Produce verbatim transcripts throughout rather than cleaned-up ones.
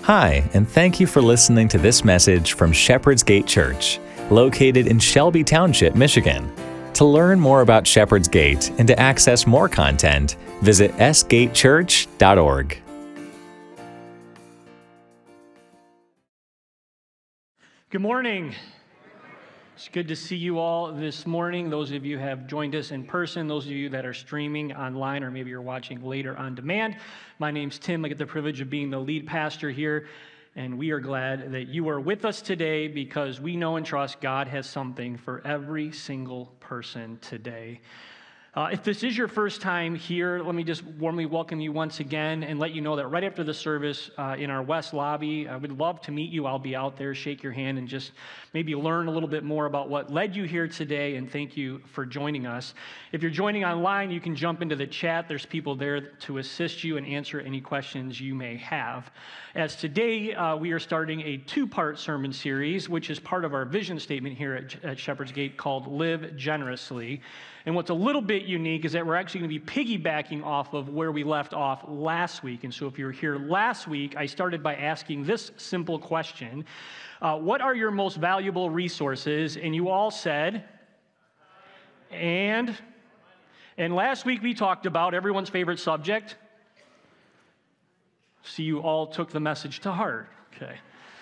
Hi, and thank you for listening to this message from Shepherd's Gate Church, located in Shelby Township, Michigan. To learn more about Shepherd's Gate and to access more content, visit s gate church dot org. Good morning. It's good to see you all this morning. Those of you who have joined us in person, those of you that are streaming online, or maybe you're watching later on demand. My name's Tim. I get the privilege of being the lead pastor here, and we are glad that you are with us today because we know and trust God has something for every single person today. Uh, if this is your first time here, let me just warmly welcome you once again and let you know that right after the service uh, in our West Lobby, I would love to meet you. I'll be out there, shake your hand, and just maybe learn a little bit more about what led you here today, and thank you for joining us. If you're joining online, you can jump into the chat. There's people there to assist you and answer any questions you may have. As today, uh, we are starting a two-part sermon series, which is part of our vision statement here at, at Shepherd's Gate called Live Generously. And what's a little bit unique is that we're actually going to be piggybacking off of where we left off last week. And so if you were here last week, I started by asking this simple question. Uh, what are your most valuable resources? And you all said, and, and last week we talked about everyone's favorite subject. So you all took the message to heart. Okay.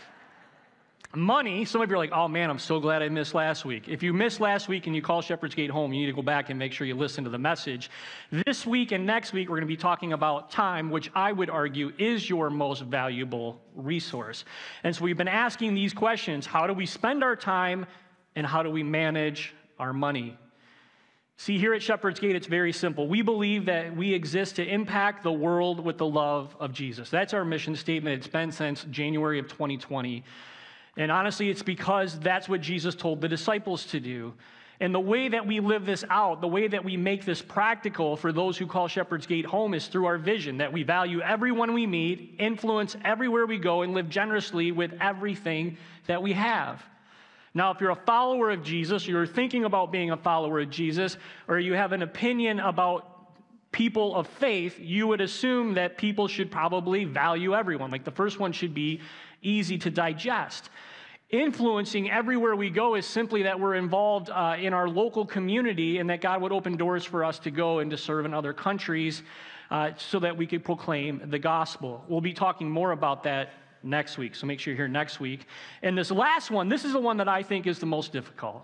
Money. Some of you are like, oh man, I'm so glad I missed last week. If you missed last week and you call Shepherd's Gate home, you need to go back and make sure you listen to the message. This week and next week, we're going to be talking about time, which I would argue is your most valuable resource. And so we've been asking these questions. How do we spend our time, and how do we manage our money? See, here at Shepherd's Gate, it's very simple. We believe that we exist to impact the world with the love of Jesus. That's our mission statement. It's been since January of twenty twenty. And honestly, it's because that's what Jesus told the disciples to do. And the way that we live this out, the way that we make this practical for those who call Shepherd's Gate home is through our vision, that we value everyone we meet, influence everywhere we go, and live generously with everything that we have. Now, if you're a follower of Jesus, or you're thinking about being a follower of Jesus, or you have an opinion about people of faith, you would assume that people should probably value everyone. Like the first one should be easy to digest. Influencing everywhere we go is simply that we're involved uh, in our local community, and that God would open doors for us to go and to serve in other countries uh, so that we could proclaim the gospel. We'll be talking more about that next week, so make sure you're here next week. And this last one, this is the one that I think is the most difficult.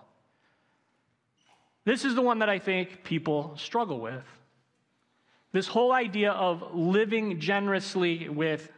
This is the one that I think people struggle with. This whole idea of living generously with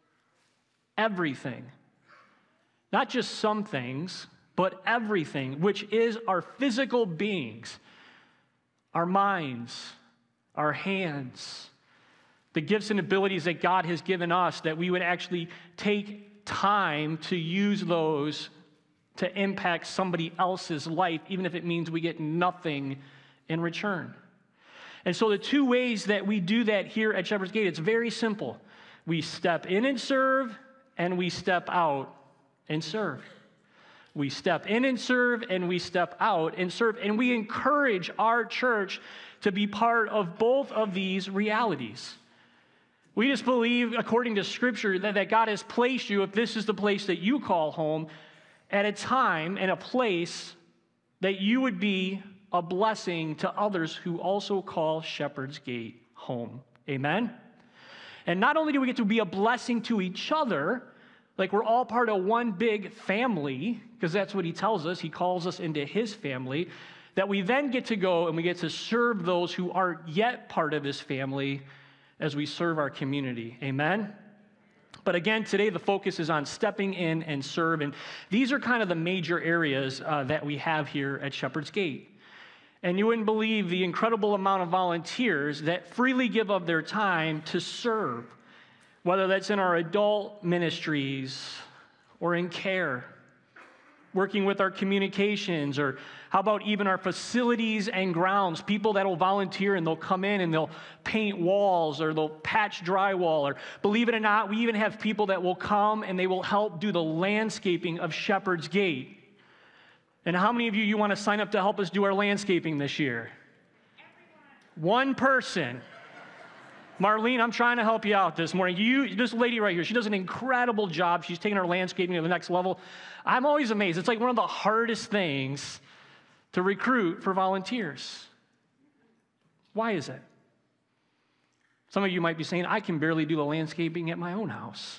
everything. Not just some things, but everything, which is our physical beings, our minds, our hands, the gifts and abilities that God has given us, that we would actually take time to use those to impact somebody else's life, even if it means we get nothing in return. And so the two ways that we do that here at Shepherd's Gate, it's very simple. We step in and serve, and we step out and serve. We step in and serve, and we step out and serve. And we encourage our church to be part of both of these realities. We just believe, according to Scripture, that, that God has placed you, if this is the place that you call home, at a time and a place that you would be a blessing to others who also call Shepherd's Gate home. Amen? And not only do we get to be a blessing to each other, like we're all part of one big family, because that's what he tells us. He calls us into his family, that we then get to go and we get to serve those who aren't yet part of his family as we serve our community. Amen? But again, today the focus is on stepping in and serve. And these are kind of the major areas uh, that we have here at Shepherd's Gate. And you wouldn't believe the incredible amount of volunteers that freely give of their time to serve, whether that's in our adult ministries or in care, working with our communications, or how about even our facilities and grounds, people that will volunteer and they'll come in and they'll paint walls or they'll patch drywall, or believe it or not, we even have people that will come and they will help do the landscaping of Shepherd's Gate. And how many of you, you want to sign up to help us do our landscaping this year? Everyone. One person. Marlene, I'm trying to help you out this morning. You, this lady right here, she does an incredible job. She's taking our landscaping to the next level. I'm always amazed. It's like one of the hardest things to recruit for volunteers. Why is it? Some of you might be saying, I can barely do the landscaping at my own house.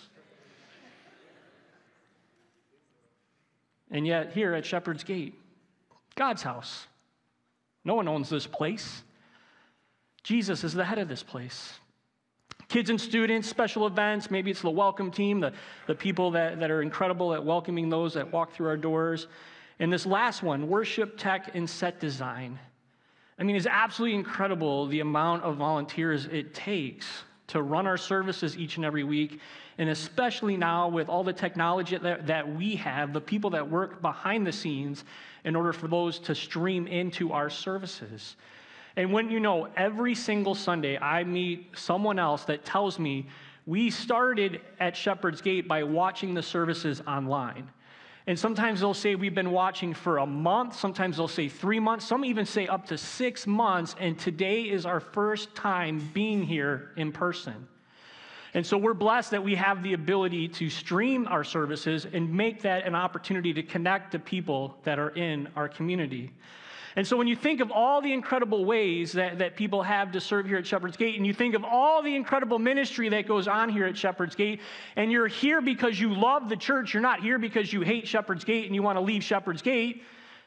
And yet, here at Shepherd's Gate, God's house, no one owns this place. Jesus is the head of this place. Kids and students, special events, maybe it's the welcome team, the, the people that, that are incredible at welcoming those that walk through our doors. And this last one, worship, tech, and set design. I mean, it's absolutely incredible the amount of volunteers it takes to run our services each and every week, and especially now with all the technology that, that we have, the people that work behind the scenes in order for those to stream into our services. And when you know, every single Sunday I meet someone else that tells me we started at Shepherd's Gate by watching the services online. And sometimes they'll say we've been watching for a month, sometimes they'll say three months, some even say up to six months, and today is our first time being here in person. And so we're blessed that we have the ability to stream our services and make that an opportunity to connect to people that are in our community. And so when you think of all the incredible ways that, that people have to serve here at Shepherd's Gate, and you think of all the incredible ministry that goes on here at Shepherd's Gate, and you're here because you love the church, you're not here because you hate Shepherd's Gate and you want to leave Shepherd's Gate.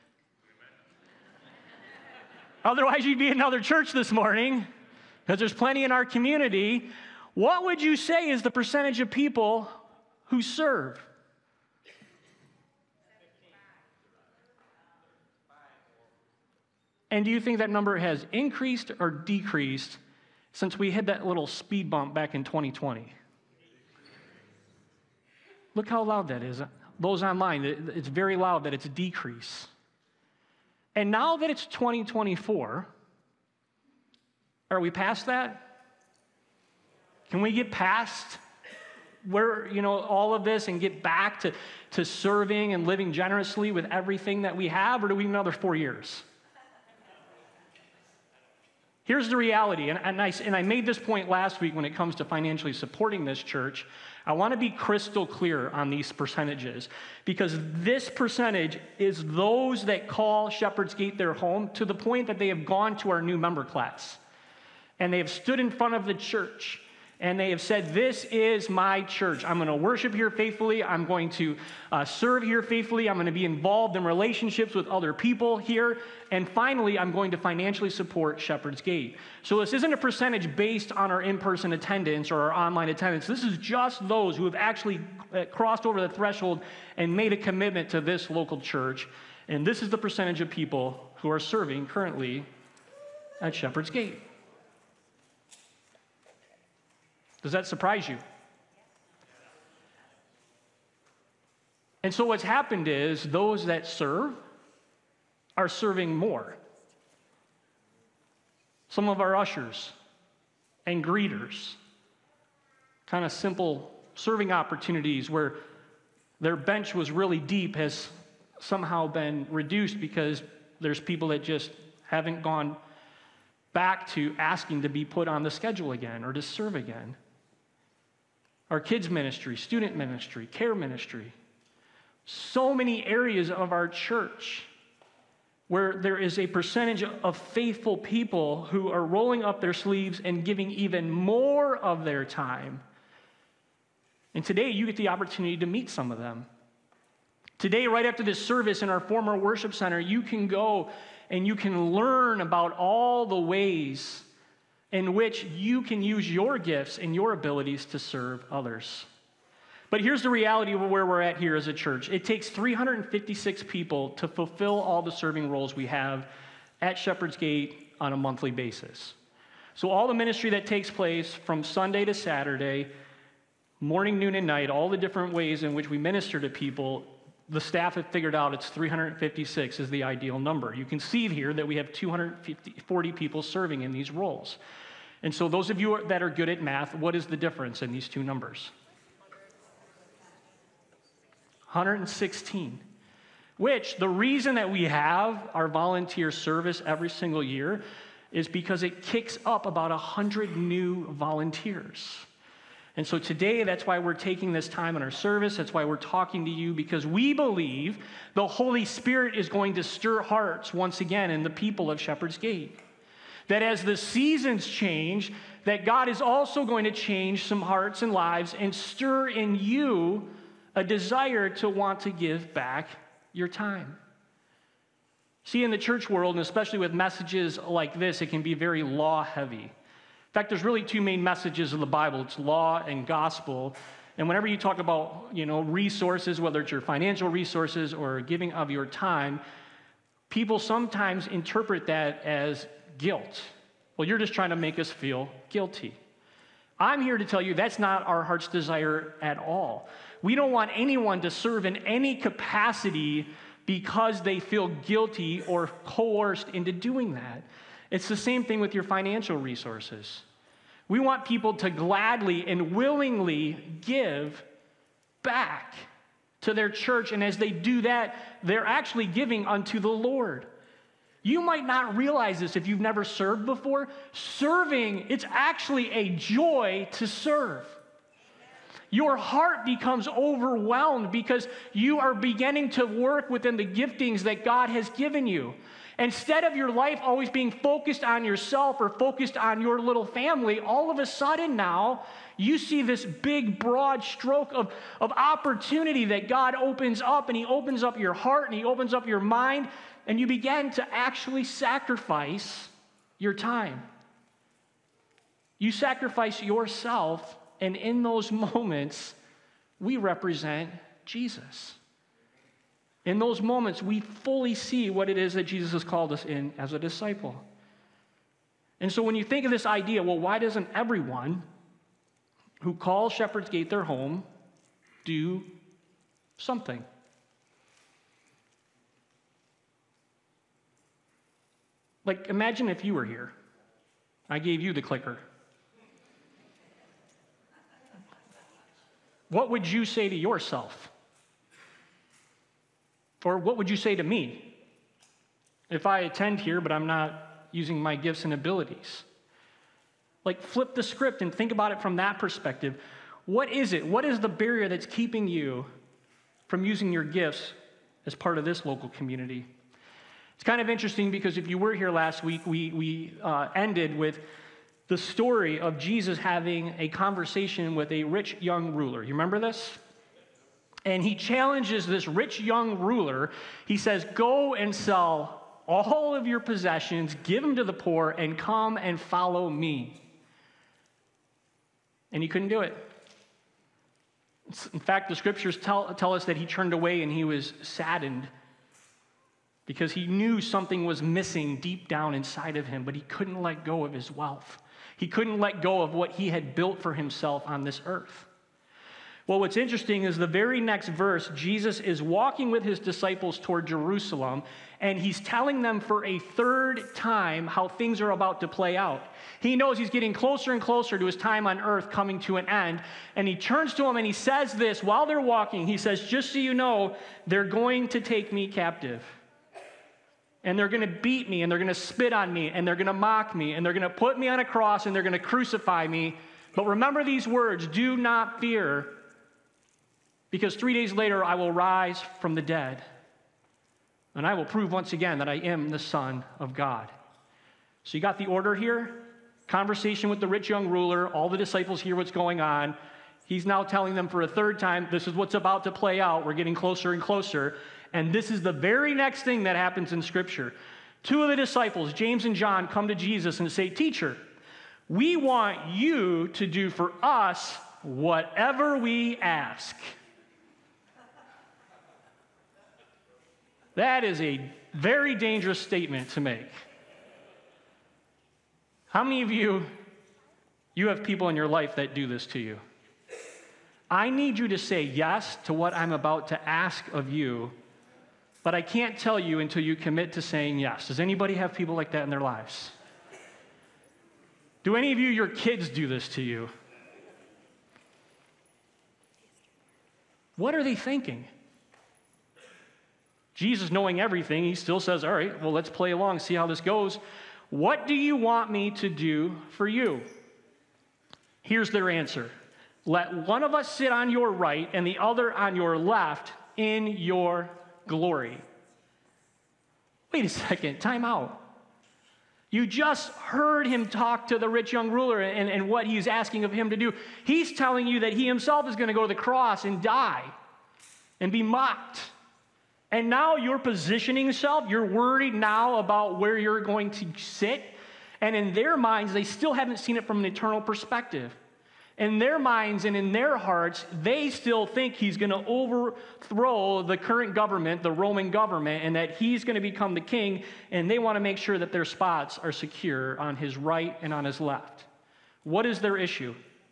Otherwise, you'd be in another church this morning, because there's plenty in our community. What would you say is the percentage of people who serve? And do you think that number has increased or decreased since we hit that little speed bump back in twenty twenty? Look how loud that is. Those online, it's very loud that it's a decrease. And now that it's twenty twenty-four, are we past that? Can we get past where, you know, all of this and get back to, to serving and living generously with everything that we have, or do we need another four years? Here's the reality, and, and, I, and I made this point last week when it comes to financially supporting this church. I want to be crystal clear on these percentages, because this percentage is those that call Shepherd's Gate their home to the point that they have gone to our new member class, and they have stood in front of the church, and they have said, this is my church. I'm going to worship here faithfully. I'm going to uh, serve here faithfully. I'm going to be involved in relationships with other people here. And finally, I'm going to financially support Shepherd's Gate. So this isn't a percentage based on our in-person attendance or our online attendance. This is just those who have actually crossed over the threshold and made a commitment to this local church. And this is the percentage of people who are serving currently at Shepherd's Gate. Does that surprise you? And so what's happened is those that serve are serving more. Some of our ushers and greeters, kind of simple serving opportunities where their bench was really deep, has somehow been reduced because there's people that just haven't gone back to asking to be put on the schedule again or to serve again. Our kids ministry, student ministry, care ministry. So many areas of our church where there is a percentage of faithful people who are rolling up their sleeves and giving even more of their time. And today you get the opportunity to meet some of them. Today, right after this service in our former worship center, you can go and you can learn about all the ways in which you can use your gifts and your abilities to serve others. But here's the reality of where we're at here as a church. It takes three hundred fifty-six people to fulfill all the serving roles we have at Shepherd's Gate on a monthly basis. So all the ministry that takes place from Sunday to Saturday, morning, noon, and night, all the different ways in which we minister to people, the staff have figured out it's three hundred fifty-six is the ideal number. You can see here that we have two hundred forty people serving in these roles. And so those of you that are good at math, what is the difference in these two numbers? one hundred sixteen. Which, the reason that we have our volunteer service every single year is because it kicks up about one hundred new volunteers. And so today, that's why we're taking this time in our service. That's why we're talking to you, because we believe the Holy Spirit is going to stir hearts once again in the people of Shepherd's Gate. That as the seasons change, that God is also going to change some hearts and lives and stir in you a desire to want to give back your time. See, in the church world, and especially with messages like this, it can be very law-heavy. In fact, there's really two main messages of the Bible. It's law and gospel. And whenever you talk about, you know, resources, whether it's your financial resources or giving of your time, people sometimes interpret that as guilt. Well, you're just trying to make us feel guilty. I'm here to tell you that's not our heart's desire at all. We don't want anyone to serve in any capacity because they feel guilty or coerced into doing that. It's the same thing with your financial resources. We want people to gladly and willingly give back to their church, and as they do that, they're actually giving unto the Lord. You might not realize this if you've never served before. Serving, it's actually a joy to serve. Your heart becomes overwhelmed because you are beginning to work within the giftings that God has given you. Instead of your life always being focused on yourself or focused on your little family, all of a sudden now, you see this big, broad stroke of, of opportunity that God opens up, and He opens up your heart, and He opens up your mind, and you begin to actually sacrifice your time. You sacrifice yourself, and in those moments, we represent Jesus. In those moments, we fully see what it is that Jesus has called us in as a disciple. And so when you think of this idea, well, why doesn't everyone who calls Shepherd's Gate their home do something? Like, imagine if you were here. I gave you the clicker. What would you say to yourself? Or what would you say to me if I attend here, but I'm not using my gifts and abilities? Like, flip the script and think about it from that perspective. What is it? What is the barrier that's keeping you from using your gifts as part of this local community? It's kind of interesting because if you were here last week, we, we uh, ended with the story of Jesus having a conversation with a rich young ruler. You remember this? And he challenges this rich young ruler. He says, go and sell all of your possessions, give them to the poor, and come and follow me. And he couldn't do it. In fact, the scriptures tell, tell us that he turned away and he was saddened because he knew something was missing deep down inside of him, but he couldn't let go of his wealth. He couldn't let go of what he had built for himself on this earth. Well, what's interesting is the very next verse, Jesus is walking with his disciples toward Jerusalem, and he's telling them for a third time how things are about to play out. He knows he's getting closer and closer to his time on earth coming to an end, and he turns to them and he says this while they're walking. He says, just so you know, they're going to take me captive. And they're going to beat me, and they're going to spit on me, and they're going to mock me, and they're going to put me on a cross, and they're going to crucify me. But remember these words, do not fear, because three days later I will rise from the dead, and I will prove once again that I am the Son of God. So you got the order here? Conversation with the rich young ruler. All the disciples hear what's going on. He's now telling them for a third time, this is what's about to play out. We're getting closer and closer. And this is the very next thing that happens in Scripture. Two of the disciples, James and John, come to Jesus and say, Teacher, we want you to do for us whatever we ask. That is a very dangerous statement to make. How many of you, you have people in your life that do this to you? I need you to say yes to what I'm about to ask of you, but I can't tell you until you commit to saying yes. Does anybody have people like that in their lives? Do any of you, your kids do this to you? What are they thinking? Jesus, knowing everything, he still says, all right, well, let's play along, see how this goes. What do you want me to do for you? Here's their answer. Let one of us sit on your right and the other on your left in your glory. Wait a second, time out. You just heard him talk to the rich young ruler and, and what he's asking of him to do. He's telling you that he himself is going to go to the cross and die and be mocked. And now you're positioning yourself. You're worried now about where you're going to sit. And in their minds, they still haven't seen it from an eternal perspective. In their minds and in their hearts, they still think he's going to overthrow the current government, the Roman government, and that he's going to become the king, and they want to make sure that their spots are secure on his right and on his left. What is their issue?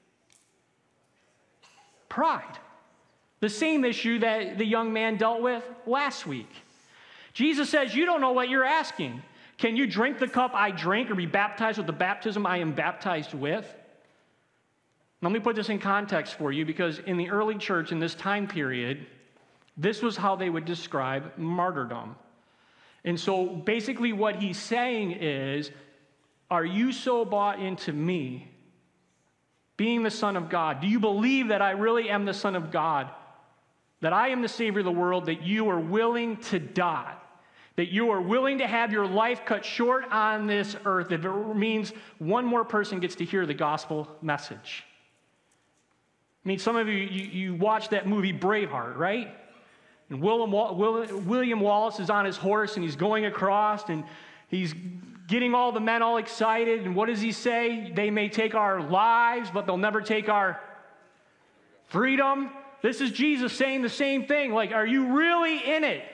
Pride. The same issue that the young man dealt with last week. Jesus says, you don't know what you're asking. Can you drink the cup I drink or be baptized with the baptism I am baptized with? Let me put this in context for you, because in the early church, in this time period, this was how they would describe martyrdom. And so basically what he's saying is, are you so bought into me, being the Son of God? Do you believe that I really am the Son of God, that I am the Savior of the world, that you are willing to die, that you are willing to have your life cut short on this earth if it means one more person gets to hear the gospel message? I mean, some of you, you, you watched that movie Braveheart, right? And William, William Wallace is on his horse, and he's going across, and he's getting all the men all excited. And what does he say? They may take our lives, but they'll never take our freedom. This is Jesus saying the same thing. Like, are you really in it?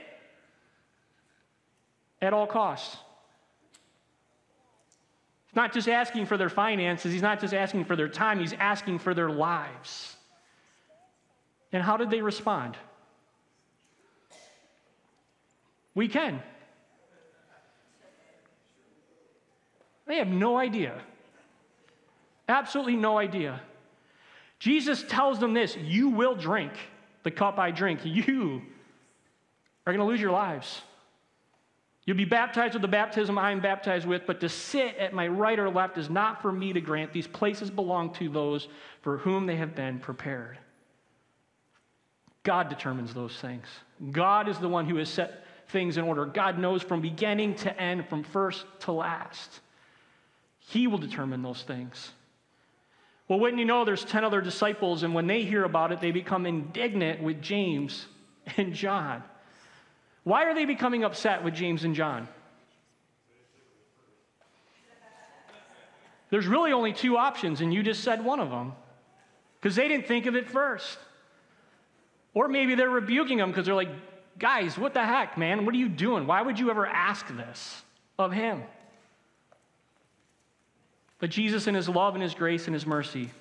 At all costs. He's not just asking for their finances. He's not just asking for their time. He's asking for their lives. And how did they respond? We can. They have no idea. Absolutely no idea. Jesus tells them this: you will drink the cup I drink. You are going to lose your lives. You'll be baptized with the baptism I am baptized with, but to sit at my right or left is not for me to grant. These places belong to those for whom they have been prepared. God determines those things. God is the one who has set things in order. God knows from beginning to end, from first to last. He will determine those things. Well, wouldn't you know, there's ten other disciples, and when they hear about it, they become indignant with James and John. Why are they becoming upset with James and John? There's really only two options, and you just said one of them, because they didn't think of it first. Or maybe they're rebuking them because they're like, guys, what the heck, man? What are you doing? Why would you ever ask this of him? But Jesus, in his love and his grace and his mercy,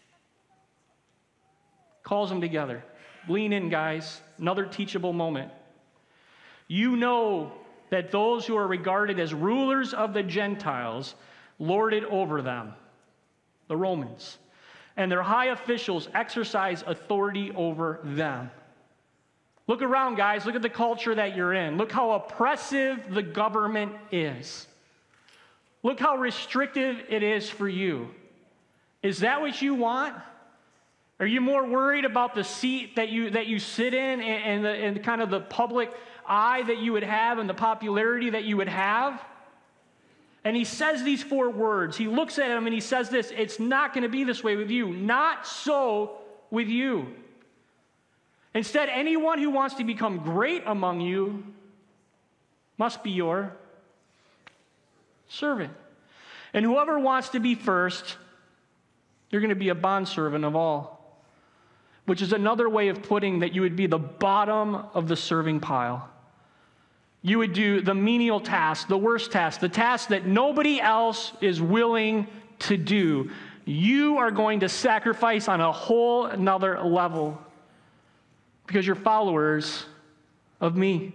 calls them together. Lean in, guys. Another teachable moment. You know that those who are regarded as rulers of the Gentiles lord it over them, the Romans, and their high officials exercise authority over them. Look around, guys. Look at the culture that you're in. Look how oppressive the government is. Look how restrictive it is for you. Is that what you want? Are you more worried about the seat that you that you sit in and, and, the, and kind of the public eye that you would have and the popularity that you would have? And he says these four words. He looks at him and he says this: it's not going to be this way with you. Not so with you. Instead, anyone who wants to become great among you must be your servant. And whoever wants to be first, you're going to be a bondservant of all. Which is another way of putting that you would be the bottom of the serving pile. You would do the menial task, the worst task, the task that nobody else is willing to do. You are going to sacrifice on a whole another level because you're followers of me.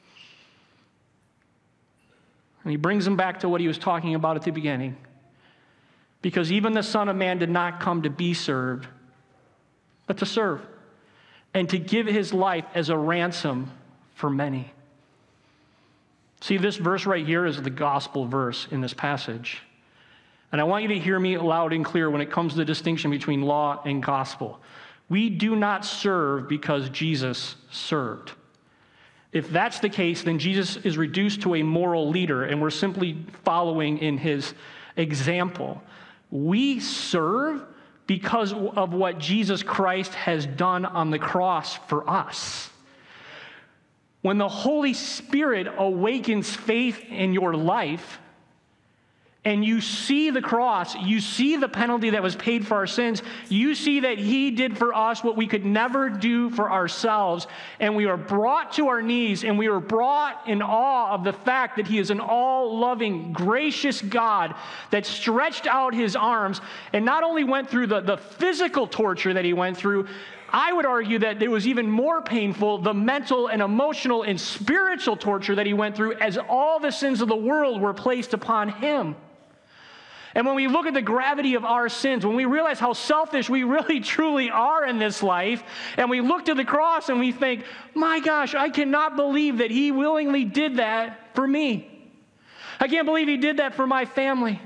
And he brings them back to what he was talking about at the beginning. Because even the Son of Man did not come to be served, but to serve, and to give his life as a ransom for many. See, this verse right here is the gospel verse in this passage. And I want you to hear me loud and clear when it comes to the distinction between law and gospel. We do not serve because Jesus served. If that's the case, then Jesus is reduced to a moral leader, and we're simply following in his example. We serve because of what Jesus Christ has done on the cross for us. When the Holy Spirit awakens faith in your life, and you see the cross, you see the penalty that was paid for our sins, you see that he did for us what we could never do for ourselves, and we are brought to our knees, and we are brought in awe of the fact that he is an all-loving, gracious God that stretched out his arms and not only went through the, the physical torture that he went through, I would argue that it was even more painful, the mental and emotional and spiritual torture that he went through as all the sins of the world were placed upon him. And when we look at the gravity of our sins, when we realize how selfish we really truly are in this life, and we look to the cross and we think, my gosh, I cannot believe that he willingly did that for me. I can't believe he did that for my family.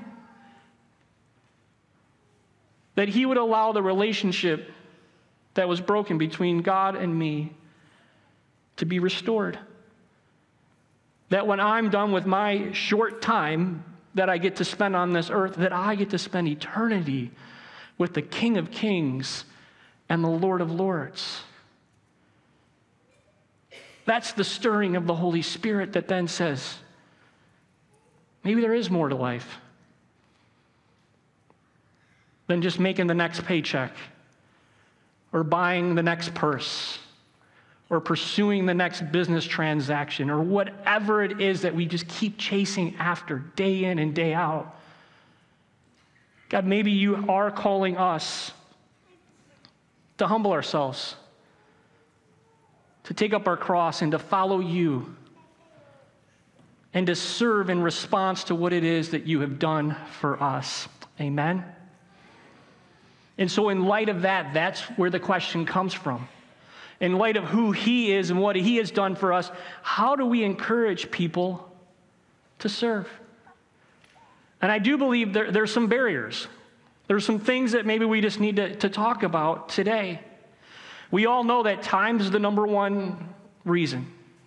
That he would allow the relationship that was broken between God and me to be restored. That when I'm done with my short time that I get to spend on this earth, that I get to spend eternity with the King of Kings and the Lord of Lords. That's the stirring of the Holy Spirit that then says, maybe there is more to life than just making the next paycheck or buying the next purse or pursuing the next business transaction, or whatever it is that we just keep chasing after day in and day out. God, maybe you are calling us to humble ourselves, to take up our cross and to follow you, and to serve in response to what it is that you have done for us. Amen? And so in light of that, that's where the question comes from. In light of who he is and what he has done for us, how do we encourage people to serve? And I do believe there, there's some barriers. There's some things that maybe we just need to, to talk about today. We all know that time is the number one reason.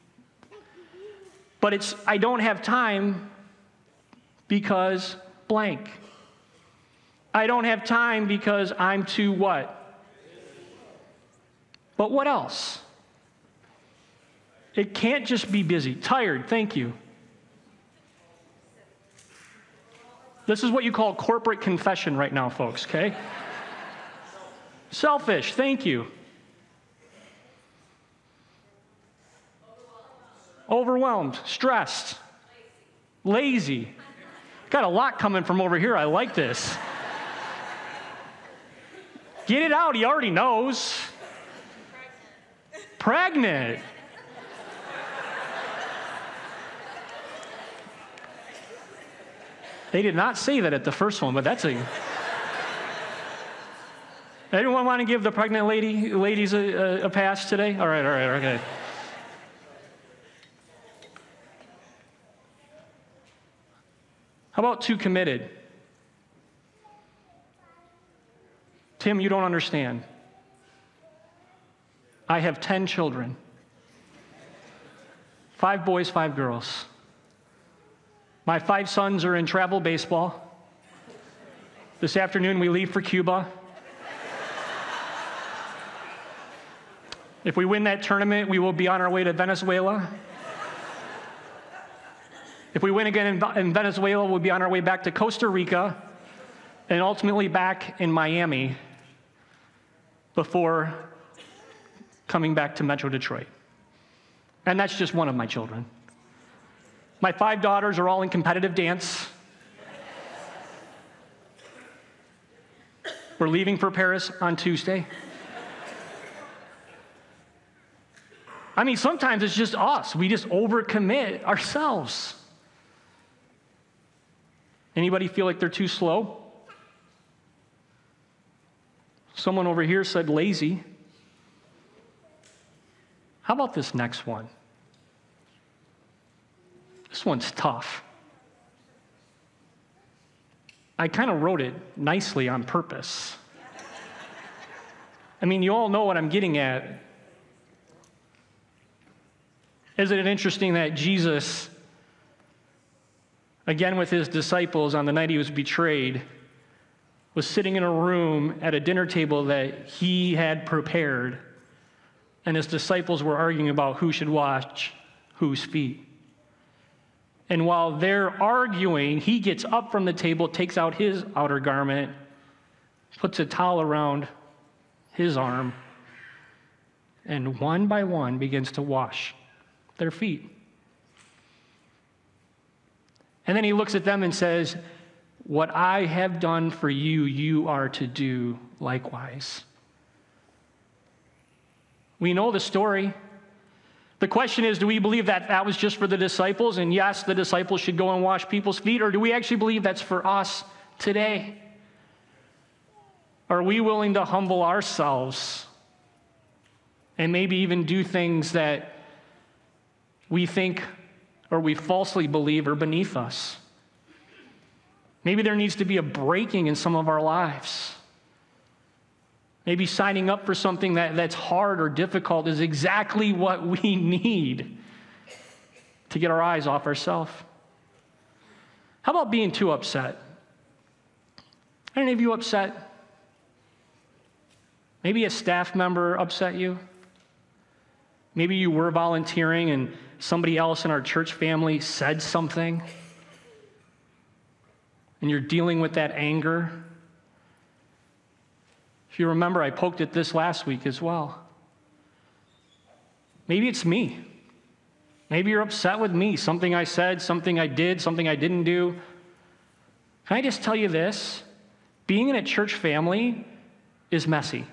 But it's, I don't have time because blank. I don't have time because I'm too what? But what else? It can't just be busy. Tired, thank you. This is what you call corporate confession right now, folks, okay? Selfish, thank you. Overwhelmed, stressed, lazy. Got a lot coming from over here. I like this. Get it out, he already knows. Pregnant. They did not say that at the first one, but that's a... Anyone want to give the pregnant lady ladies a, a, a pass today? All right, all right, okay. How about too committed? Tim, you don't understand. I have ten children. Five boys, five girls. My five sons are in travel baseball. This afternoon we leave for Cuba. If we win that tournament, we will be on our way to Venezuela. If we win again in, in Venezuela, we'll be on our way back to Costa Rica and ultimately back in Miami before coming back to Metro Detroit. And that's just one of my children. My five daughters are all in competitive dance. We're leaving for Paris on Tuesday. I mean, sometimes it's just us. We just overcommit ourselves. Anybody feel like they're too slow? Someone over here said lazy. How about this next one? This This one's tough. I kind of wrote it nicely on purpose. I mean, you all know what I'm getting at. Isn't it interesting that Jesus, again with his disciples on the night he was betrayed, was sitting in a room at a dinner table that he had prepared, and his disciples were arguing about who should wash whose feet. And while they're arguing, he gets up from the table, takes out his outer garment, puts a towel around his arm, and one by one begins to wash their feet. And then he looks at them and says, "What I have done for you, you are to do likewise." We know the story. The question is, do we believe that that was just for the disciples, and yes, the disciples should go and wash people's feet, or do we actually believe that's for us today? Are we willing to humble ourselves and maybe even do things that we think or we falsely believe are beneath us? Maybe there needs to be a breaking in some of our lives. Maybe signing up for something that, that's hard or difficult is exactly what we need to get our eyes off ourselves. How about being too upset? Are any of you upset? Maybe a staff member upset you. Maybe you were volunteering and somebody else in our church family said something, and you're dealing with that anger. If you remember, I poked at this last week as well. Maybe it's me. Maybe you're upset with me, something I said, something I did, something I didn't do. Can I just tell you this? Being in a church family is messy.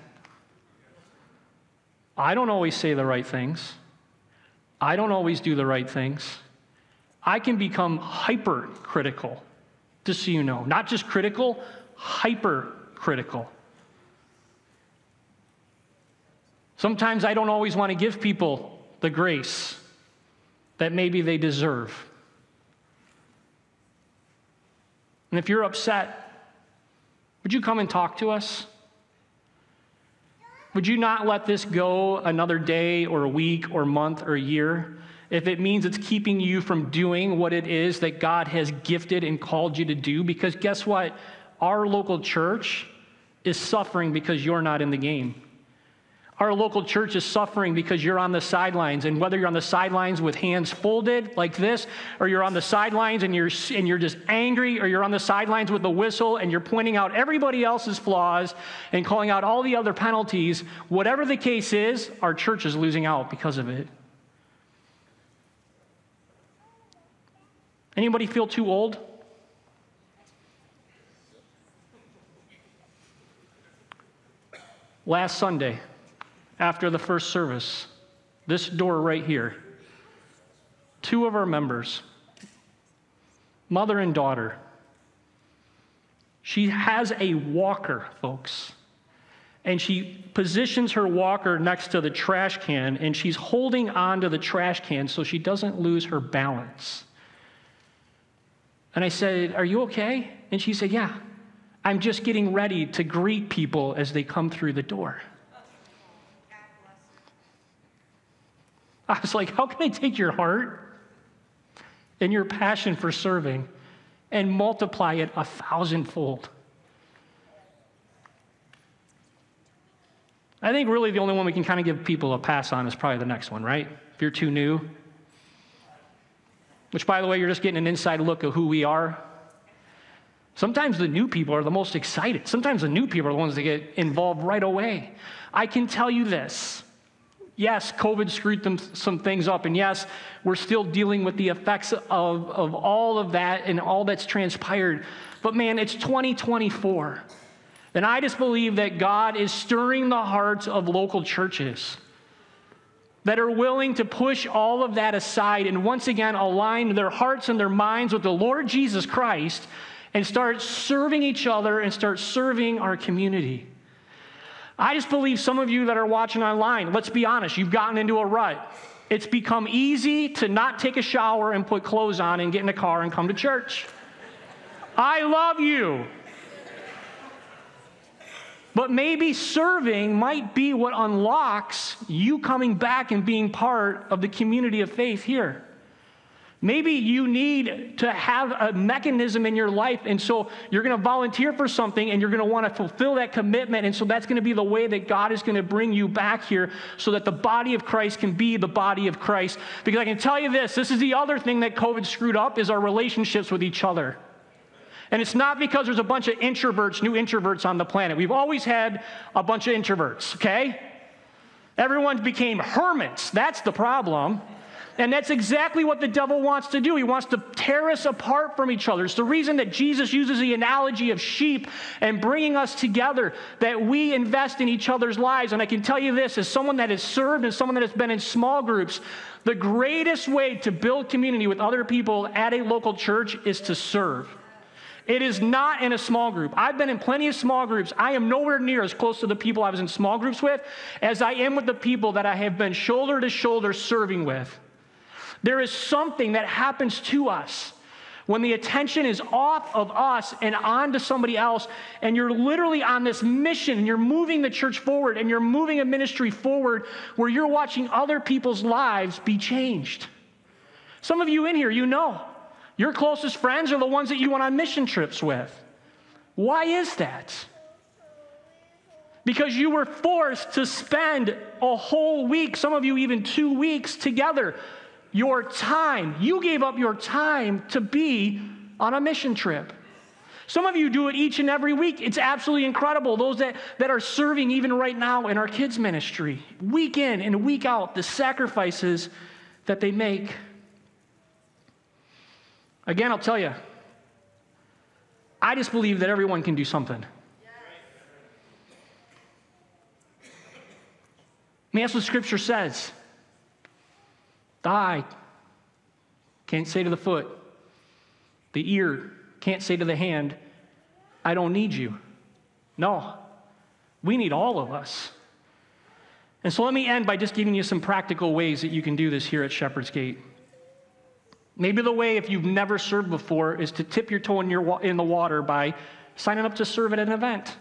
I don't always say the right things. I don't always do the right things. I can become hypercritical, just so you know. Not just critical, hypercritical. Sometimes I don't always want to give people the grace that maybe they deserve. And if you're upset, would you come and talk to us? Would you not let this go another day or a week or month or a year if it means it's keeping you from doing what it is that God has gifted and called you to do? Because guess what? Our local church is suffering because you're not in the game. Our local church is suffering because you're on the sidelines, and whether you're on the sidelines with hands folded like this, or you're on the sidelines and you're and you're just angry, or you're on the sidelines with a whistle and you're pointing out everybody else's flaws and calling out all the other penalties, whatever the case is, our church is losing out because of it. Anybody feel too old? Last Sunday, after the first service, this door right here, two of our members, mother and daughter, she has a walker, folks, and she positions her walker next to the trash can, and she's holding onto the trash can so she doesn't lose her balance. And I said, "Are you okay?" And she said, "Yeah, I'm just getting ready to greet people as they come through the door." I was like, how can I take your heart and your passion for serving and multiply it a thousandfold? I think really the only one we can kind of give people a pass on is probably the next one, right? If you're too new. Which, by the way, you're just getting an inside look of who we are. Sometimes the new people are the most excited. Sometimes the new people are the ones that get involved right away. I can tell you this. Yes, COVID screwed them, some things up, and yes, we're still dealing with the effects of, of all of that and all that's transpired. But man, it's twenty twenty-four. And I just believe that God is stirring the hearts of local churches that are willing to push all of that aside and once again align their hearts and their minds with the Lord Jesus Christ and start serving each other and start serving our community. I just believe some of you that are watching online, let's be honest, you've gotten into a rut. It's become easy to not take a shower and put clothes on and get in a car and come to church. I love you. But maybe serving might be what unlocks you coming back and being part of the community of faith here. Maybe you need to have a mechanism in your life, and so you're going to volunteer for something, and you're going to want to fulfill that commitment, and so that's going to be the way that God is going to bring you back here so that the body of Christ can be the body of Christ. Because I can tell you this, this is the other thing that COVID screwed up, is our relationships with each other. And it's not because there's a bunch of introverts, new introverts on the planet. We've always had a bunch of introverts, okay? Everyone became hermits. That's the problem. And that's exactly what the devil wants to do. He wants to tear us apart from each other. It's the reason that Jesus uses the analogy of sheep and bringing us together, that we invest in each other's lives. And I can tell you this, as someone that has served and someone that has been in small groups, the greatest way to build community with other people at a local church is to serve. It is not in a small group. I've been in plenty of small groups. I am nowhere near as close to the people I was in small groups with as I am with the people that I have been shoulder to shoulder serving with. There is something that happens to us when the attention is off of us and on to somebody else, and you're literally on this mission, and you're moving the church forward, and you're moving a ministry forward where you're watching other people's lives be changed. Some of you in here, you know, your closest friends are the ones that you went on mission trips with. Why is that? Because you were forced to spend a whole week, some of you even two weeks together. Your time. You gave up your time to be on a mission trip. Some of you do it each and every week. It's absolutely incredible. Those that, that are serving even right now in our kids' ministry, week in and week out, the sacrifices that they make. Again, I'll tell you, I just believe that everyone can do something. I mean, that's what Scripture says. The eye can't say to the foot, the ear can't say to the hand, I don't need you. No, we need all of us. And so let me end by just giving you some practical ways that you can do this here at Shepherd's Gate. Maybe the way, if you've never served before, is to tip your toe in, your, in the water by signing up to serve at an event.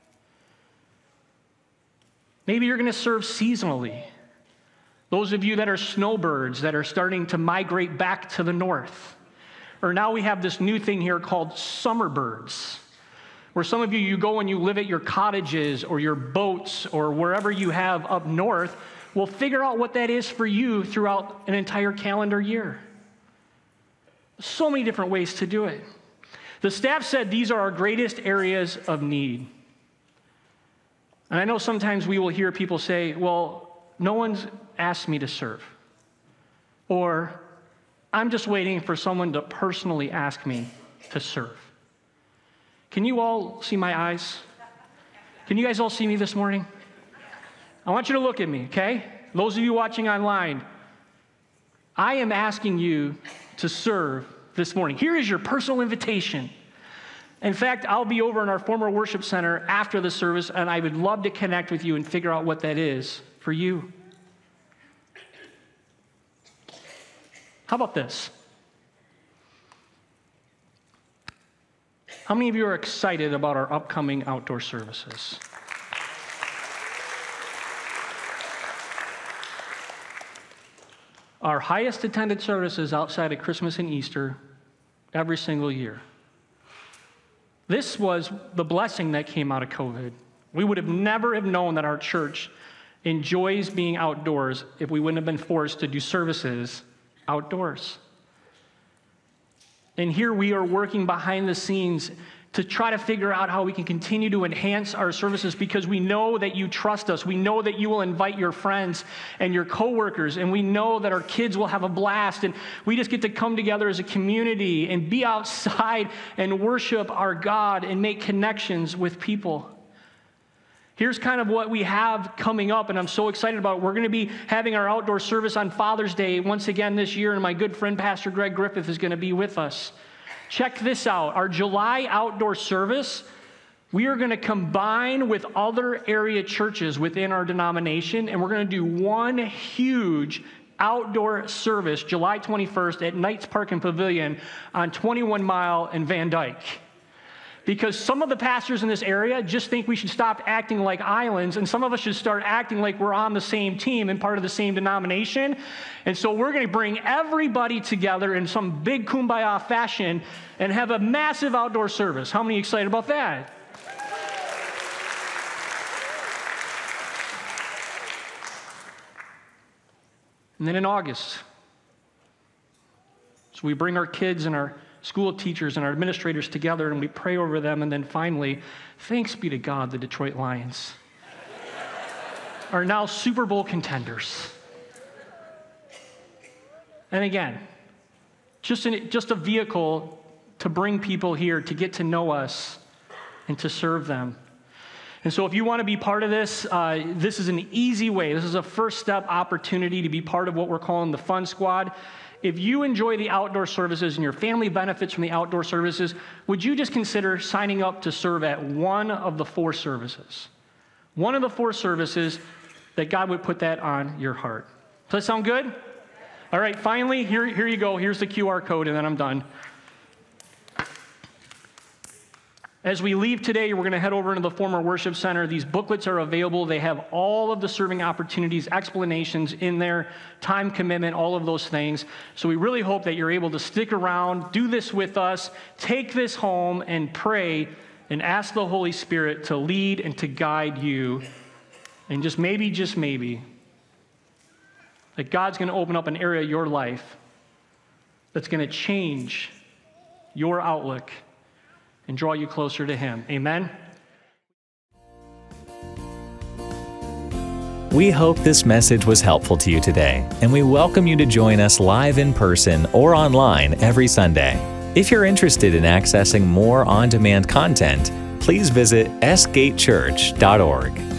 Maybe you're going to serve seasonally. Those of you that are snowbirds that are starting to migrate back to the north. Or now we have this new thing here called summer birds, where some of you, you go and you live at your cottages or your boats or wherever you have up north. We'll figure out what that is for you throughout an entire calendar year. So many different ways to do it. The staff said these are our greatest areas of need. And I know sometimes we will hear people say, well, no one's asked me to serve. Or, I'm just waiting for someone to personally ask me to serve. Can you all see my eyes? Can you guys all see me this morning? I want you to look at me, okay? Those of you watching online, I am asking you to serve this morning. Here is your personal invitation. In fact, I'll be over in our former worship center after the service, and I would love to connect with you and figure out what that is for you. How about this? How many of you are excited about our upcoming outdoor services? Our highest attended services outside of Christmas and Easter every single year. This was the blessing that came out of COVID. We would have never have known that our church enjoys being outdoors if we wouldn't have been forced to do services outdoors. And here we are working behind the scenes to try to figure out how we can continue to enhance our services, because we know that you trust us. We know that you will invite your friends and your coworkers, and we know that our kids will have a blast, and we just get to come together as a community and be outside and worship our God and make connections with people. Here's kind of what we have coming up, and I'm so excited about it. We're going to be having our outdoor service on Father's Day once again this year, and my good friend Pastor Greg Griffith is going to be with us. Check this out. Our July outdoor service We are going to combine with other area churches within our denomination, and we're going to do one huge outdoor service July twenty-first at Knights Park and Pavilion on twenty-one Mile and Van Dyke. Because some of the pastors in this area just think we should stop acting like islands, and some of us should start acting like we're on the same team and part of the same denomination. And so we're going to bring everybody together in some big kumbaya fashion and have a massive outdoor service. How many are excited about that? And then in August, so we bring our kids and our school teachers and our administrators together and we pray over them. And then finally, thanks be to God, the Detroit Lions are now Super Bowl contenders. And again, just, an, just a vehicle to bring people here to get to know us and to serve them. And so if you want to be part of this, uh, this is an easy way. This is a first step opportunity to be part of what we're calling the Fun Squad. If you enjoy the outdoor services and your family benefits from the outdoor services, would you just consider signing up to serve at one of the four services? One of the four services that God would put that on your heart. Does that sound good? All right, finally, here, here you go. Here's the Q R code, and then I'm done. As we leave today, we're going to head over into the former worship center. These booklets are available. They have all of the serving opportunities, explanations in there, time commitment, all of those things. So we really hope that you're able to stick around, do this with us, take this home, and pray and ask the Holy Spirit to lead and to guide you. And just maybe, just maybe, that God's going to open up an area of your life that's going to change your outlook and draw you closer to Him. Amen? We hope this message was helpful to you today, and we welcome you to join us live in person or online every Sunday. If you're interested in accessing more on-demand content, please visit s gate church dot org.